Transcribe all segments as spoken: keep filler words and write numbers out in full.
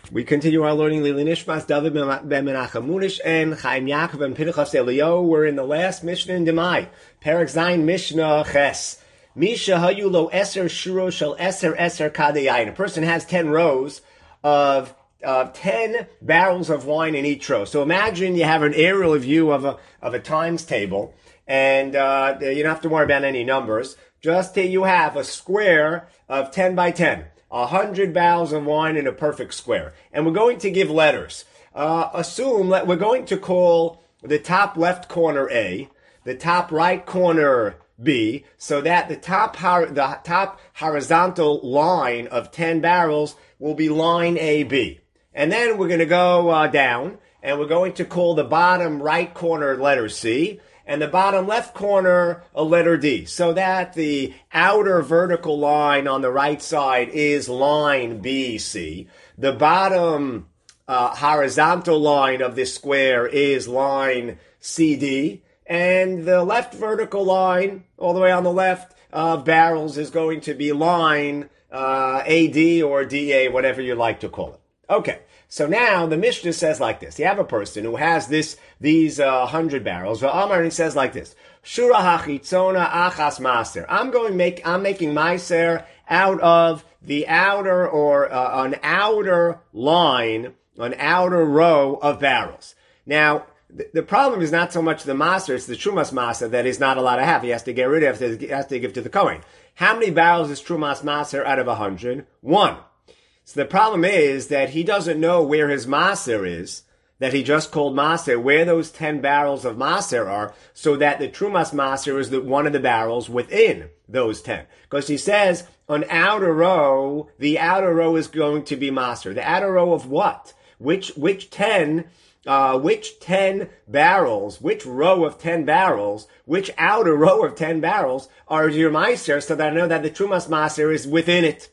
We continue our learning Lili Nishmas, David ben Menachem Munish, and Chaim Yaakov and Pinchas Eliyahu. We're in the last Mishnah in Demai. Perek Zayin Mishnah Ches. Misha hayu lo eser shuro shel eser eser kadeyayin. A person has ten rows of uh, ten barrels of wine in each row. So imagine you have an aerial view of a of a times table, and uh, you don't have to worry about any numbers. Just that you have a square of ten by ten. A hundred barrels of wine in a perfect square. And we're going to give letters. Uh, assume that we're going to call the top left corner A, the top right corner B, so that the top the top horizontal line of ten barrels will be line A B. And then we're going to go uh, down, and we're going to call the bottom right corner letter C, and the bottom left corner a letter D, so that the outer vertical line on the right side is line B C. The bottom uh, horizontal line of this square is line C D, and the left vertical line, all the way on the left of barrels, is going to be line uh, A D or D A, whatever you like to call it. Okay. So now the Mishnah says like this. You have a person who has this, these, uh, hundred barrels. V'amar, and he says like this. Shura hachitzona achas maser. I'm going make, I'm making maser out of the outer or, uh, an outer line, an outer row of barrels. Now, the, the problem is not so much the maser, it's the trumas maser that he's not allowed to have. He has to get rid of, he has to give to the Kohen. How many barrels is trumas maser out of a hundred? One. So the problem is that he doesn't know where his maser is, that he just called maser, where those ten barrels of maser are, so that the trumas maser is the, one of the barrels within those ten. Because he says, an outer row, the outer row is going to be maser. The outer row of what? Which, which ten, uh, which ten barrels, which row of ten barrels, which outer row of ten barrels are your maser, so that I know that the trumas maser is within it.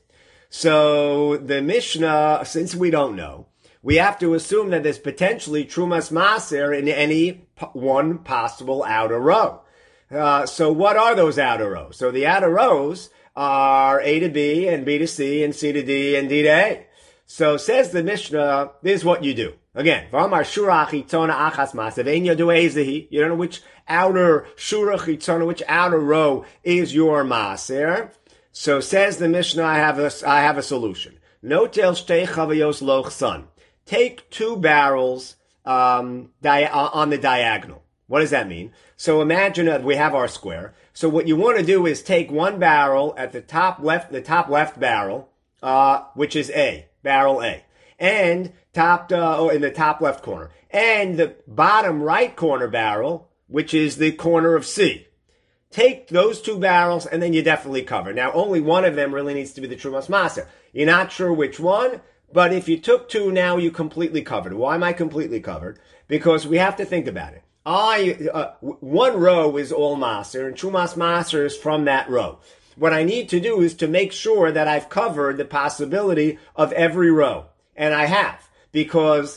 So the Mishnah, since we don't know, we have to assume that there's potentially Trumas Maser in any one possible outer row. Uh, so what are those outer rows? So the outer rows are A to B and B to C and C to D and D to A. So says the Mishnah, this is what you do. Again, V'amar Shura Chitzona Achas Maser, Ve'in Yadu Ezehi. You don't know which outer Shura Chitzona, which outer row is your Maser. So says the Mishnah, I have a, I have a solution. Notel shtei chavayos loch son. Take two barrels um, di- on the diagonal. What does that mean? So imagine that we have our square. So what you want to do is take one barrel at the top left, the top left barrel, uh, which is A, barrel A, and top uh, or in the top left corner, and the bottom right corner barrel, which is the corner of C. Take those two barrels, and then you definitely cover. Now, only one of them really needs to be the Trumas Maser. You're not sure which one, but if you took two, now you completely covered. Why am I completely covered? Because we have to think about it. I uh, one row is all Maser, and Trumas Maser is from that row. What I need to do is to make sure that I've covered the possibility of every row. And I have, because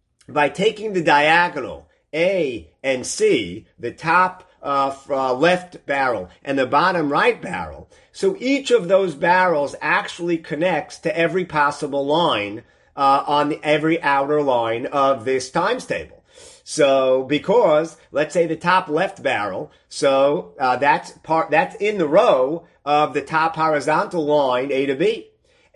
by taking the diagonal A and C, the top Uh, uh, left barrel and the bottom right barrel. So each of those barrels actually connects to every possible line uh, on the, every outer line of this times table. So because, let's say the top left barrel, so uh, that's part that's in the row of the top horizontal line A to B,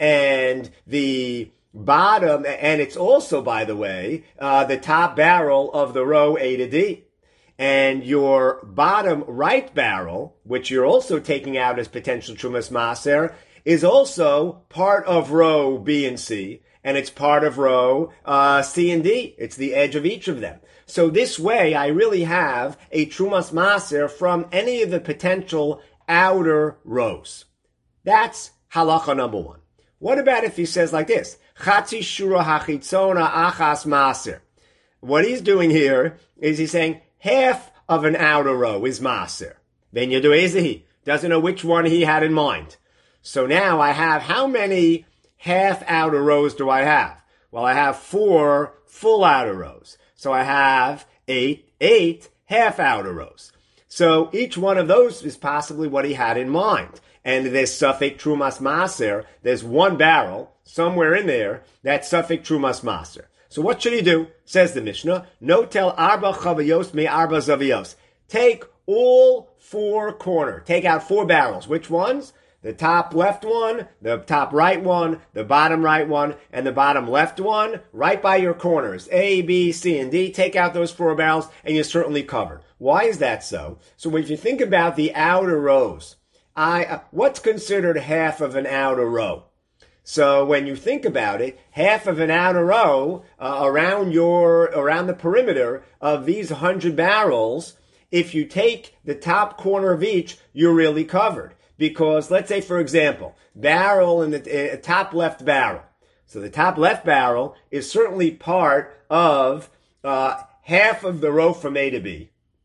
and the bottom, and it's also, by the way, uh, the top barrel of the row A to D. And your bottom right barrel, which you're also taking out as potential Trumas Maser, is also part of row B and C, and it's part of row uh, C and D. It's the edge of each of them. So this way, I really have a Trumas Maser from any of the potential outer rows. That's halacha number one. What about if he says like this? Chatzi shura hachitzona achas maser. What he's doing here is he's saying, half of an outer row is maser. Then Yadu Ezehi doesn't know which one he had in mind. So now I have, how many half outer rows do I have? Well, I have four full outer rows. So I have eight, eight half outer rows. So each one of those is possibly what he had in mind. and there's Safek Trumas Maser, there's one barrel somewhere in there that's Safek Trumas Maser. So what should he do? Says the Mishnah, no tel arba chavayos me arba zaviyos. Take all four corner. Take out four barrels. Which ones? The top left one, the top right one, the bottom right one, and the bottom left one, right by your corners. A, B, C, and D. Take out those four barrels, and you're certainly covered. Why is that so? So if you think about the outer rows, I uh, what's considered half of an outer row? So when you think about it, half of an outer row uh, around your around the perimeter of these hundred barrels, if you take the top corner of each, you're really covered. Because let's say, for example, barrel in the uh, top left barrel. So the top left barrel is certainly part of uh, half of the row from A to B.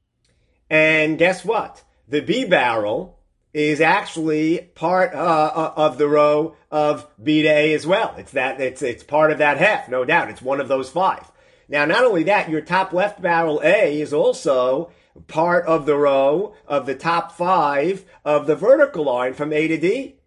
And guess what? The B barrel is actually part uh, of the row of B to A as well. It's that it's it's part of that half, no doubt. It's one of those five. Now, not only that, your top left barrel A is also part of the row of the top five of the vertical line from A to D.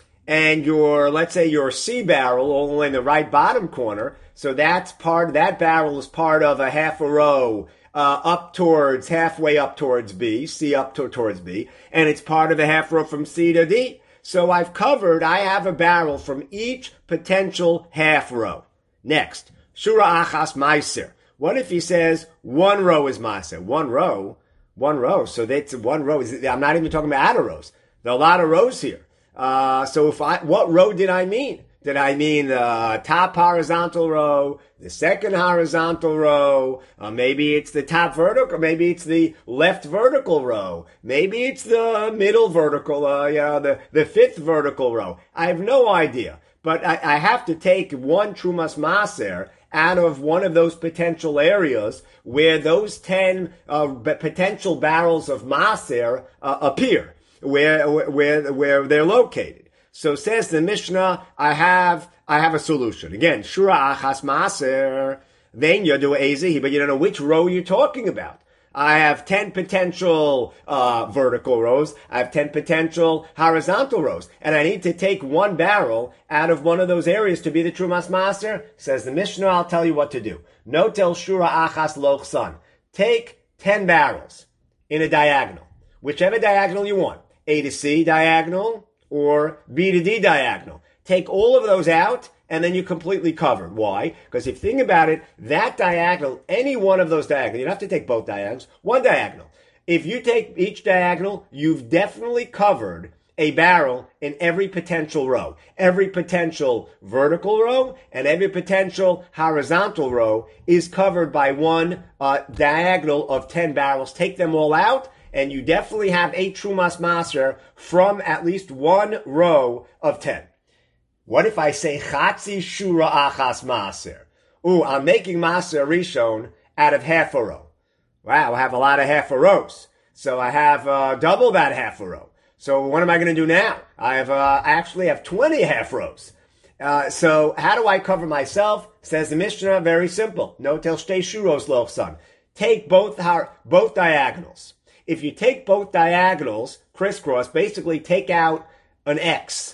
And your, let's say your C barrel all the way in the right bottom corner, so that's part, that barrel is part of a half a row uh, up towards, halfway up towards B, C up to, towards B, and it's part of a half row from C to D. So I've covered, I have a barrel from each potential half row. Next, Shura Achas Meiser. What if he says one row is Meiser? One row? One row. So that's one row. I'm not even talking about outer rows. There are a lot of rows here. Uh, so if I, what row did I mean? Did I mean the top horizontal row, the second horizontal row? Uh, maybe it's the top vertical. Maybe it's the left vertical row. Maybe it's the middle vertical, uh, you know, the, the fifth vertical row. I have no idea. But I, I have to take one Trumas Maser out of one of those potential areas where those ten uh, potential barrels of Maser uh, appear, where where where they're located. So says the Mishnah, I have I have a solution. Again, Shura Achas Maser, then you do Ezehi, but you don't know which row you're talking about. I have ten potential uh, vertical rows. I have ten potential horizontal rows. And I need to take one barrel out of one of those areas to be the Trumas Maser. Says the Mishnah, I'll tell you what to do. No tel shura achas lochsan. Take ten barrels in a diagonal. Whichever diagonal you want. A to C diagonal or B to D diagonal. Take all of those out, and then you're completely covered. Why? Because if you think about it, that diagonal, any one of those diagonals, you don't have to take both diagonals, one diagonal. If you take each diagonal, you've definitely covered a barrel in every potential row. Every potential vertical row and every potential horizontal row is covered by one uh, diagonal of ten barrels. Take them all out, and you definitely have eight Trumas Maser from at least one row of ten. What if I say Chatzi Shura Achas Maser? Ooh, I'm making Maser Rishon out of half a row. Wow, I have a lot of half a rows. So I have uh, double that half a row. So what am I going to do now? I have uh, I actually have twenty half rows. Uh, so how do I cover myself? Says the Mishnah, very simple. No tel shtei shuros lochsan. Take both both diagonals. If you take both diagonals, crisscross, basically take out an X.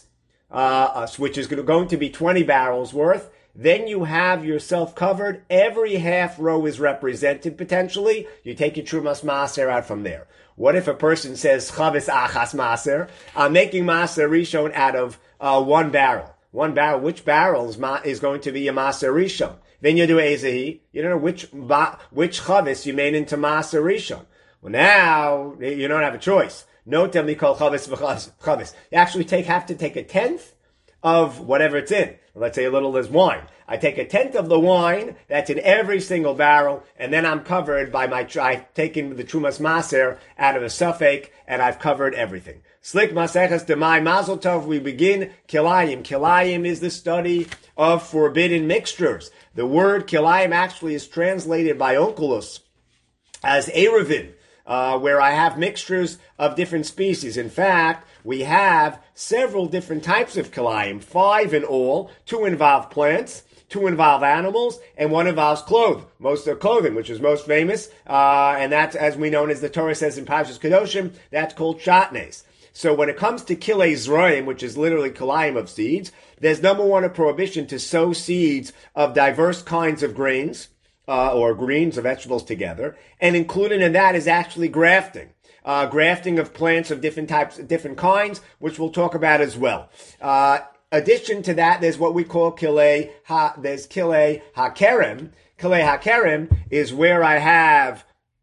Uh, which is going to be twenty barrels worth, then you have yourself covered. Every half row is represented potentially. You take your Trumas Maser out from there. What if a person says, Chavis Achas Maser? I'm making Maser Rishon out of uh, one barrel. One barrel. Which barrel is, ma- is going to be a Maser Rishon? Then you do Ezehi. You don't know which ba- which Chavis you made into Maser Rishon. Well, now you don't have a choice. No tell me call chavis v'chavis. You actually take have to take a tenth of whatever it's in. Let's say a little is wine. I take a tenth of the wine that's in every single barrel, and then I'm covered by my. I've taken the Trumas Maser out of a suffix, and I've covered everything. Slik Maseches Demai Mazel Tov. We begin Kilayim. Kilayim is the study of forbidden mixtures. The word Kilayim actually is translated by Onkelos as Erevin. Uh, where I have mixtures of different species. In fact, we have several different types of kilayim, five in all. Two involve plants, two involve animals, and one involves clothing. Most of clothing, which is most famous, uh, and that's, as we know, as the Torah says in Parshas Kedoshim, that's called shatnes. So when it comes to kilei zroim, which is literally kilayim of seeds, there's number one a prohibition to sow seeds of diverse kinds of grains uh, or greens or vegetables together, and included in that is actually grafting. Uh, grafting of plants of different types, different kinds, which we'll talk about as well. Uh, addition to that, there's what we call kilei ha, there's kilei hakerem. Kilei hakerem is where I have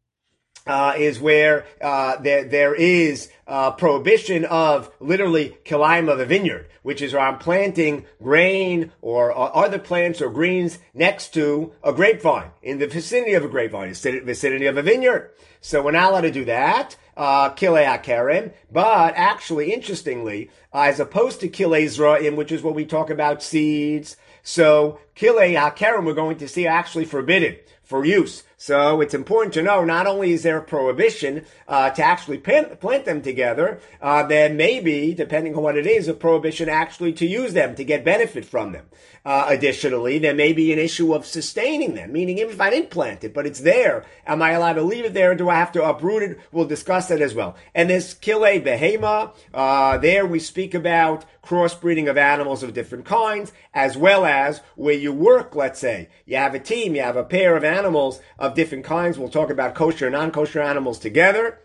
Uh, is where uh, there there is uh, prohibition of literally kilayim of a vineyard, which is where I'm planting grain or uh, other plants or greens next to a grapevine, in the vicinity of a grapevine, the vicinity of a vineyard. So we're not allowed to do that, uh, kilei hakerem, but actually, interestingly, uh, as opposed to kilei zroim, which is what we talk about seeds, so kilei hakerem we're going to see actually forbidden for use. So it's important to know, not only is there a prohibition uh, to actually plant, plant them together, uh, there may be, depending on what it is, a prohibition actually to use them, to get benefit from them. Uh, additionally, there may be an issue of sustaining them, meaning even if I didn't plant it, but it's there, am I allowed to leave it there, or do I have to uproot it? We'll discuss that as well. And there's kilei behema. Uh, there we speak about crossbreeding of animals of different kinds, as well as where you work, let's say. You have a team, you have a pair of animals of different kinds. We'll talk about kosher and non-kosher animals together.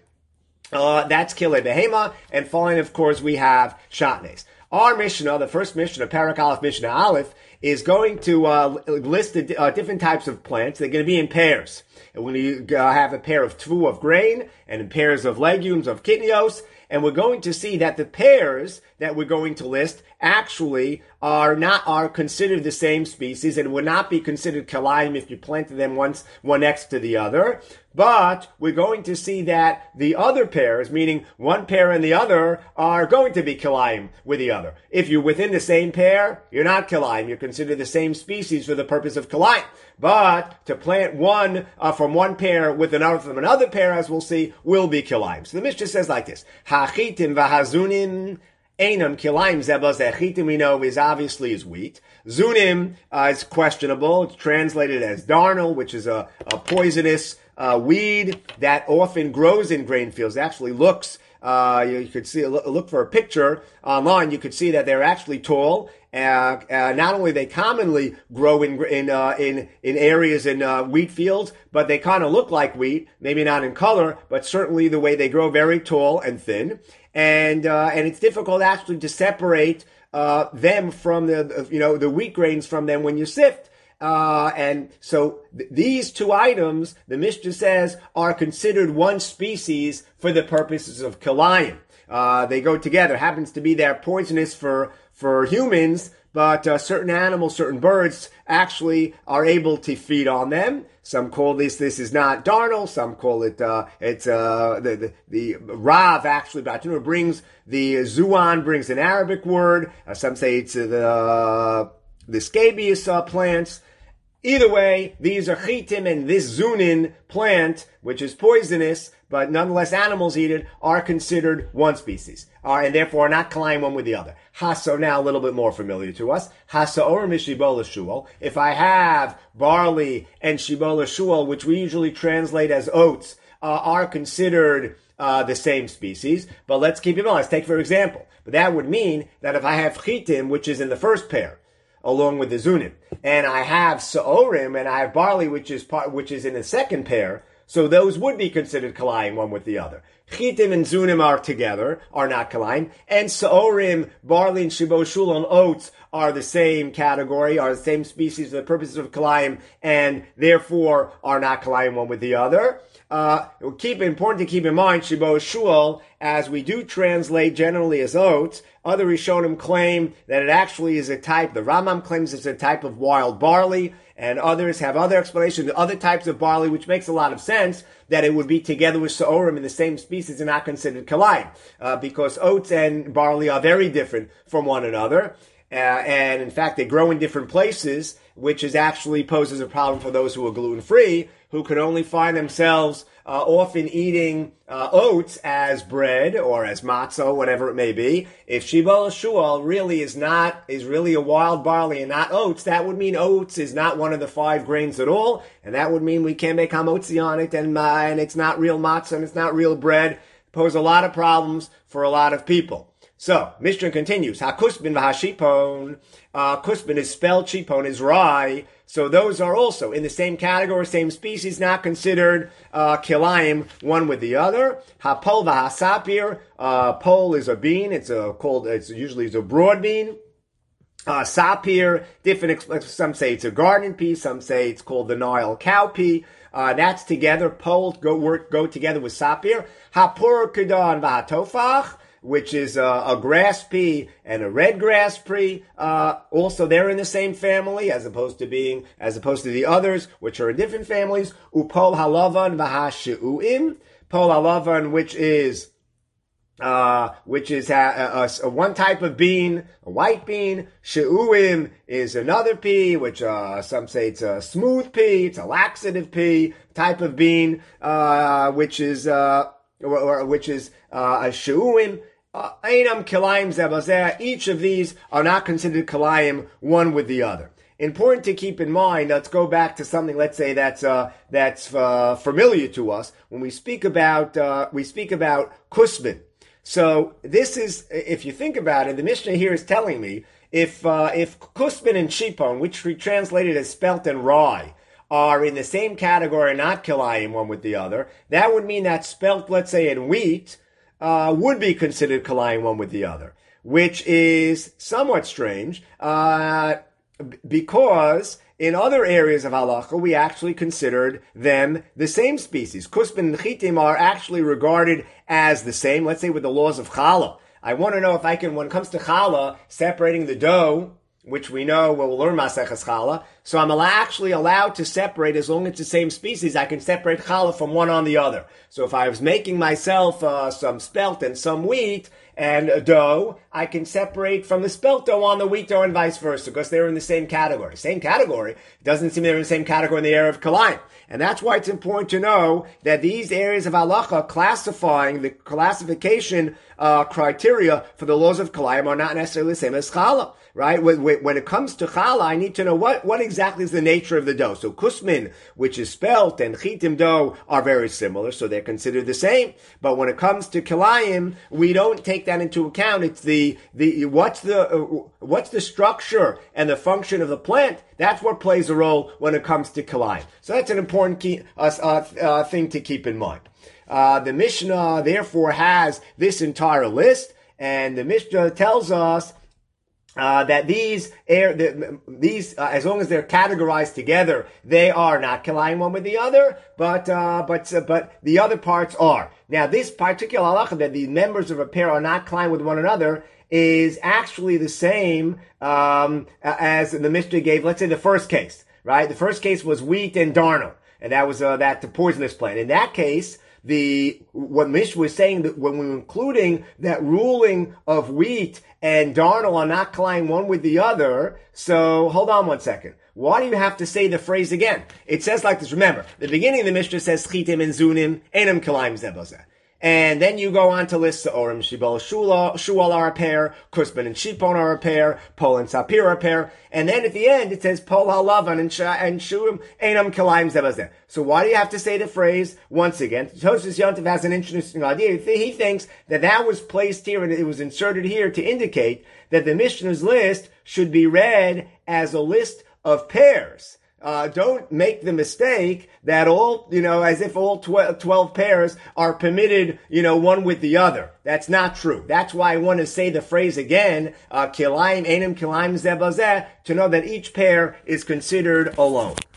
Uh, that's kilei behema. And finally, of course, we have shatnes. Our Mishnah, the first Mishnah, Parak Aleph, Mishnah Aleph, is going to uh, list the uh, different types of plants. They're going to be in pairs. And when you uh, have a pair of tvu of grain and in pairs of legumes of kitnios, and we're going to see that the pairs that we're going to list actually are not are considered the same species and would not be considered kilayim if you planted them once one next to the other. But we're going to see that the other pairs, meaning one pair and the other, are going to be kilayim with the other. If you're within the same pair, you're not kilayim. You're considered the same species for the purpose of kilayim. But to plant one uh, from one pair with another from another pair, as we'll see, will be kilayim. So the Mishnah says like this: Hachitim v'hazunim einam kilayim zebas. Hachitim we know is obviously is wheat. Zunim uh, is questionable. It's translated as darnel, which is a, a poisonous uh, weed that often grows in grain fields. It actually looks. Uh, you, you could see look for a picture online. You could see that they're actually tall. Uh, uh, not only they commonly grow in in uh, in in areas in uh, wheat fields, but they kind of look like wheat. Maybe not in color, but certainly the way they grow, very tall and thin. And uh, and it's difficult actually to separate uh, them from the you know the wheat grains from them when you sift. Uh, and so th- these two items, the Mishnah says, are considered one species for the purposes of kilayim. Uh, they go together. Happens to be they're poisonous for, for humans, but uh, certain animals, certain birds actually are able to feed on them. Some call this, this is not darnel. Some call it, uh, it's, uh, the, the, the Rav actually, Batuna brings, the Zuan brings an Arabic word. Uh, some say it's uh, the, the scabious uh, plants. Either way, these are chitim, and this zunin plant, which is poisonous, but nonetheless animals eat it, are considered one species, uh, and therefore are not colliding one with the other. Haso, now a little bit more familiar to us. Hasa or mishibola shul. If I have barley and shibola shul, which we usually translate as oats, uh, are considered uh, the same species. But let's keep in mind, let's take for example. But that would mean that if I have chitim, which is in the first pair, along with the zunim, and I have sa'orim, and I have barley, which is part, which is in the second pair, so those would be considered kalayim one with the other. Chitim and zunim are together, are not kalayim, and sa'orim, barley, and shibo shul, and oats are the same category, are the same species for the purposes of kalayim, and therefore are not kalayim one with the other. Uh, keep important to keep in mind, shibo shul, as we do translate generally as oats. Other Rishonim claim that it actually is a type, the Rambam claims it's a type of wild barley, and others have other explanations, other types of barley, which makes a lot of sense, that it would be together with sa'orim in the same species and not considered kalayim, uh, because oats and barley are very different from one another. Uh, and in fact, they grow in different places, which is actually poses a problem for those who are gluten-free, who can only find themselves uh, often eating uh, oats as bread or as matzah, whatever it may be. If shibola shul really is not, is really a wild barley and not oats, that would mean oats is not one of the five grains at all, and that would mean we can't make hamotzi on it, and, uh, and it's not real matzah and it's not real bread. pose a lot of problems for a lot of people. So, Mishnah continues, HaKusbin v'HaShipon, uh, Kusbin is spelled, Shipon is rye, so those are also in the same category, same species, not considered uh, kilayim, one with the other. HaPol v'HaSapir, uh, pole is a bean, it's a called, it's usually it's a broad bean. Uh, sapir, different, some say it's a garden pea, some say it's called the Nile cow pea. Uh, that's together, pole go work, go together with sapir. HaPur Kedan v'HaTofach, which is uh, a grass pea and a red grass pea. Uh, also, they're in the same family, as opposed to being, as opposed to the others, which are in different families. Upol halavan v'hashi'uim. Pol halavan, which is, uh, which is a, a, a one type of bean, a white bean. She'uim is another pea, which, uh, some say it's a smooth pea, it's a laxative pea type of bean, uh, which is, uh, or, or, which is, uh, a she'uim. Einam kilayim zebazeh. Each of these are not considered kilayim one with the other. Important to keep in mind. Let's go back to something. Let's say that's uh, that's uh, familiar to us when we speak about uh, we speak about kusbin. So this is, if you think about it, the Mishnah here is telling me if uh, if kusbin and shipon, which we translated as spelt and rye, are in the same category, not kilayim one with the other, that would mean that spelt, let's say, in wheat, Uh, would be considered kilayim one with the other, which is somewhat strange, uh, b- because in other areas of halacha, we actually considered them the same species. Kusbin and chitim are actually regarded as the same, let's say with the laws of challah. I want to know if I can, when it comes to challah, separating the dough, which we know we'll learn Maseches Challah. So I'm actually allowed to separate, as long as it's the same species, I can separate challah from one on the other. So if I was making myself uh, some spelt and some wheat and a dough, I can separate from the spelt dough on the wheat dough and vice versa, because they're in the same category. Same category. It doesn't seem they're in the same category in the area of kilayim. And that's why it's important to know that these areas of halacha classifying, the classification uh, criteria for the laws of kilayim are not necessarily the same as challah. Right? When, when it comes to challah, I need to know what, what exactly is the nature of the dough. So kusmin, which is spelt, and chitim dough are very similar, so they're considered the same. But when it comes to kilayim, we don't take that into account. It's the, the, what's the, uh, what's the structure and the function of the plant? That's what plays a role when it comes to kilayim. So that's an important key, uh, uh, uh, thing to keep in mind. Uh, the Mishnah, therefore, has this entire list, and the Mishnah tells us Uh, that these air, the, these, uh, as long as they're categorized together, they are not kilayim one with the other, but, uh, but, uh, but the other parts are. Now, this particular halacha that the members of a pair are not kilayim with one another is actually the same, um, as the Mishnah gave, let's say the first case, right? The first case was wheat and darnel, and that was, uh, that the poisonous plant. In that case, the, what Mishnah was saying, that when we were including that ruling of wheat and darnel are not kilayim one with the other, so hold on one second. Why do you have to say the phrase again? It says like this, remember, the beginning of the Mishnah says chitim and zunim, enam kilayim zebazeh. And then you go on to list Seorim, Shibol, Shual are a pair, Kusban and Shipon are a pair, Pol and Sapir are a pair, and then at the end it says Pol Halavan and Shuim, Einam Kilayim Zebazeh. So why do you have to say the phrase once again? Tosfos Yontif has an interesting idea. He thinks that that was placed here and it was inserted here to indicate that the Mishnah's list should be read as a list of pairs. Uh, don't make the mistake that all, you know, as if all twelve, twelve pairs are permitted, you know, one with the other. That's not true. That's why I want to say the phrase again, uh, kilayim, enam kilayim zebazeh, to know that each pair is considered alone.